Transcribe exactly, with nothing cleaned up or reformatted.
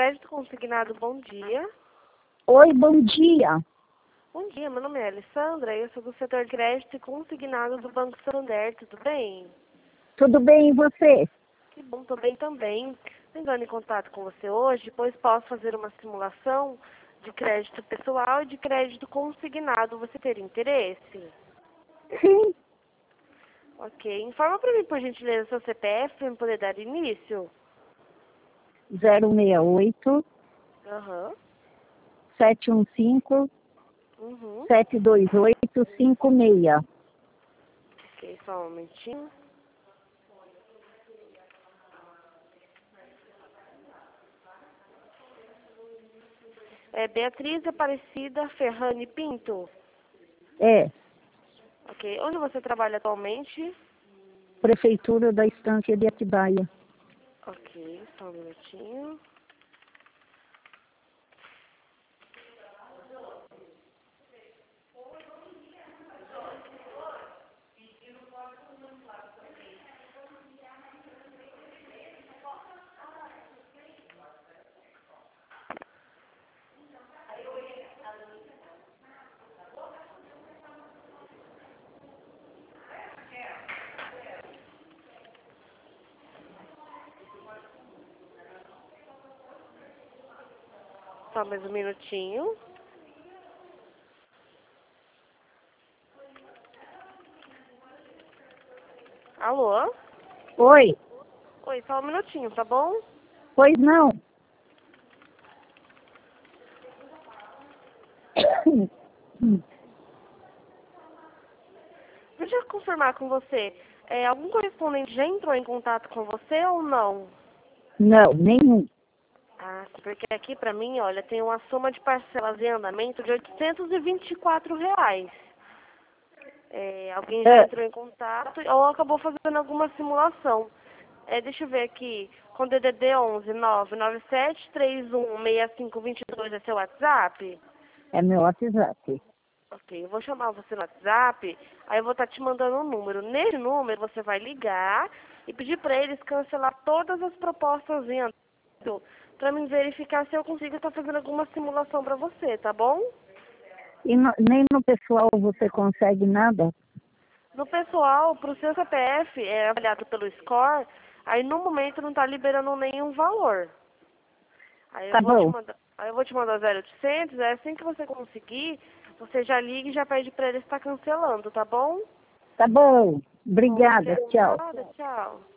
Crédito consignado, bom dia. Oi, bom dia. Bom dia, meu nome é Alessandra, eu sou do setor de crédito e consignado do Banco Santander, tudo bem? Tudo bem e você? Que bom, tô bem também. Entrando em contato com você hoje, pois posso fazer uma simulação de crédito pessoal e de crédito consignado. Você teria interesse? Sim. Ok. Informa para mim, por gentileza, seu C P F para eu poder dar início. zero seis oito, Aham. sete um cinco, Uhum. sete dois oito, cinco seis. Ok, só um momentinho. É Beatriz Aparecida Ferrani Pinto. É, Ok. Onde você trabalha atualmente? Prefeitura da Estância de Atibaia. Ok, só um minutinho. Só mais um minutinho. Alô? Oi, Oi, só um minutinho, tá bom? pois não. Deixa eu confirmar com você. É, algum correspondente já entrou em contato com você ou não? Não, nenhum. Ah, porque aqui pra mim, olha, tem uma soma de parcelas em andamento de oitocentos e vinte e quatro reais. É, alguém já É, entrou em contato ou acabou fazendo alguma simulação. É, deixa eu ver aqui, com D D D onze nove nove sete três um seis cinco dois dois é seu WhatsApp? é meu WhatsApp. Ok, eu vou chamar você no WhatsApp, aí eu vou estar te mandando um número. Nesse número você vai ligar e pedir para eles cancelar todas as propostas em andamento para mim verificar se eu consigo estar fazendo alguma simulação para você, tá bom? E no- nem no pessoal você consegue nada? No pessoal, para o seu C P F é avaliado pelo score, aí no momento não está liberando nenhum valor. Aí eu Tá vou te bom, mandar, aí eu vou te mandar zero oitocentos, é assim que você conseguir, você já liga e já pede para eles estar cancelando, tá bom? tá bom. Bom, Obrigada, de tchau. nada, tchau.